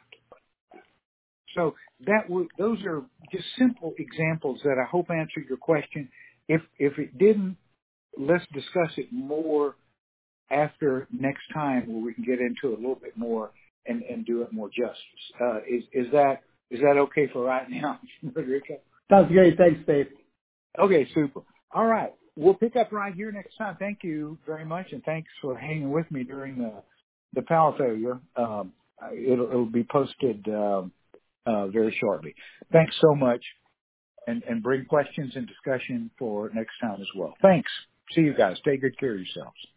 So that would, those are just simple examples that I hope answered your question. If if it didn't, let's discuss it more after next time, where we can get into it a little bit more and, and do it more justice. Uh, is is that is that okay for right now, Federico? That's great. Thanks, Dave. Okay, super. All right. We'll pick up right here next time. Thank you very much, and thanks for hanging with me during the, the power failure. Um, it'll, it'll be posted um, uh, very shortly. Thanks so much, and, and bring questions and discussion for next time as well. Thanks. See you guys. Take good care of yourselves.